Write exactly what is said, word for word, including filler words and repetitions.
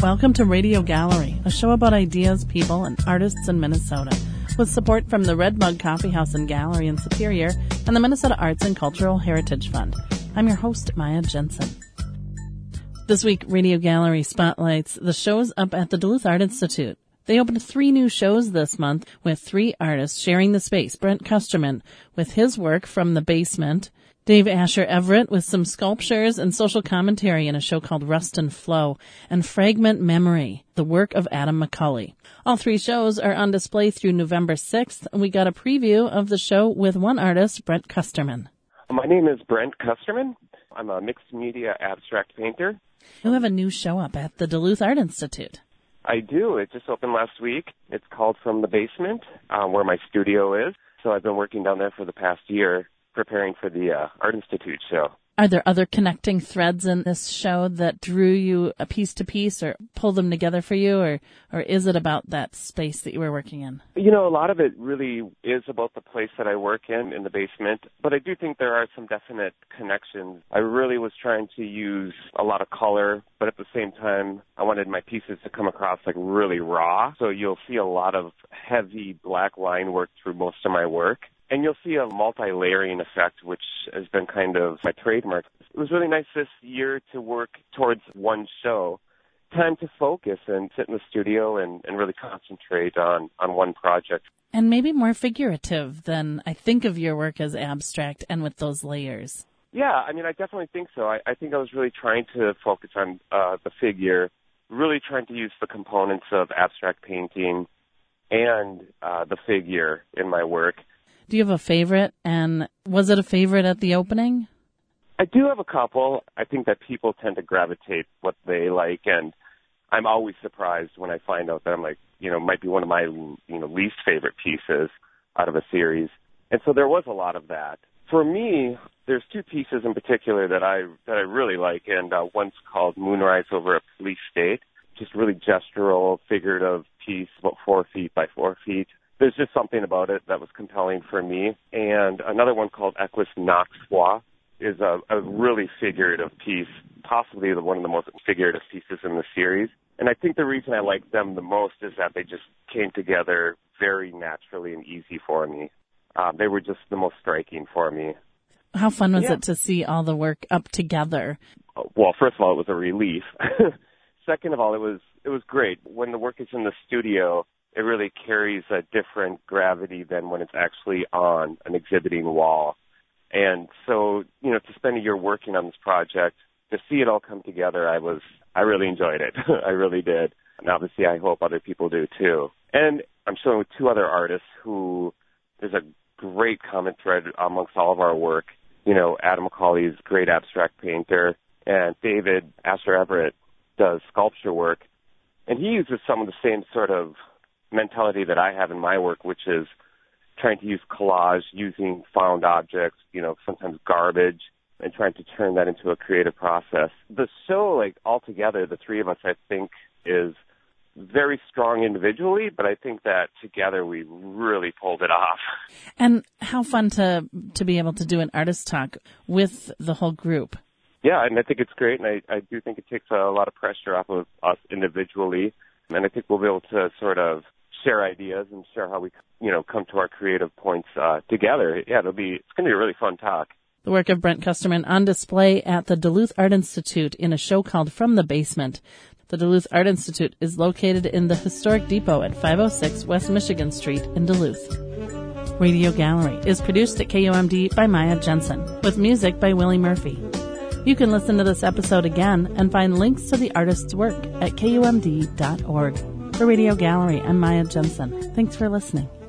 Welcome to Radio Gallery, a show about ideas, people, and artists in Minnesota, with support from the Red Mug Coffee House and Gallery in Superior and the Minnesota Arts and Cultural Heritage Fund. I'm your host, Maya Jensen. This week, Radio Gallery spotlights the shows up at the Duluth Art Institute. They opened three new shows this month with three artists sharing the space. Brent Kusterman with his work From the Basement, Dave Asher Everett with some sculptures and social commentary in a show called Rust and Flow, and Fragment Memory, the work of Adam McCulley. All three shows are on display through November sixth, and we got a preview of the show with one artist, Brent Kusterman. My name is Brent Kusterman. I'm a mixed media abstract painter. You have a new show up at the Duluth Art Institute. I do. It just opened last week. It's called From the Basement, uh, where my studio is. So I've been working down there for the past year, preparing for the uh, Art Institute show. Are there other connecting threads in this show that drew you a piece to piece or pull them together for you, or, or is it about that space that you were working in? You know, a lot of it really is about the place that I work in, in the basement, but I do think there are some definite connections. I really was trying to use a lot of color, but at the same time, I wanted my pieces to come across like really raw, so you'll see a lot of heavy black line work through most of my work. And you'll see a multi-layering effect, which has been kind of my trademark. It was really nice this year to work towards one show. Time to focus and sit in the studio and, and really concentrate on, on one project. And maybe more figurative than I think of your work as abstract and with those layers. Yeah, I mean, I definitely think so. I, I think I was really trying to focus on uh, the figure, really trying to use the components of abstract painting and uh, the figure in my work. Do you have a favorite, and was it a favorite at the opening? I do have a couple. I think that people tend to gravitate what they like, and I'm always surprised when I find out that I'm like, you know, might be one of my, you know, least favorite pieces out of a series. And so there was a lot of that. For me, there's two pieces in particular that I that I really like, and uh, one's called Moonrise Over a Police State, just really gestural, figurative piece, about four feet by four feet. There's just something about it that was compelling for me. And another one called Equus Nox Foi is a, a really figurative piece, possibly the, one of the most figurative pieces in the series. And I think the reason I like them the most is that they just came together very naturally and easy for me. Uh, they were just the most striking for me. How fun was yeah. it to see all the work up together? Well, first of all, it was a relief. Second of all, it was it was great. When the work is in the studio, it really carries a different gravity than when it's actually on an exhibiting wall. And so, you know, to spend a year working on this project, to see it all come together, I was, I really enjoyed it. I really did. And obviously, I hope other people do too. And I'm showing with two other artists who, there's a great common thread amongst all of our work. You know, Adam McCulley's a great abstract painter, and David Asher Everett does sculpture work. And he uses some of the same sort of mentality that I have in my work, which is trying to use collage, using found objects, you know, sometimes garbage, and trying to turn that into a creative process. The show, like, altogether, the three of us, I think, is very strong individually, but I think that together we really pulled it off. And how fun to to be able to do an artist talk with the whole group. Yeah, and I think it's great, and I, I do think it takes a lot of pressure off of us individually, and I think we'll be able to sort of share ideas and share how we, you know, come to our creative points uh, together. Yeah, it'll be, it's going to be a really fun talk. The work of Brent Kusterman on display at the Duluth Art Institute in a show called From the Basement. The Duluth Art Institute is located in the Historic Depot at five oh six West Michigan Street in Duluth. Radio Gallery is produced at K U M D by Maya Jensen, with music by Willie Murphy. You can listen to this episode again and find links to the artist's work at K U M D dot org. For Radio Gallery, I'm Maya Jensen. Thanks for listening.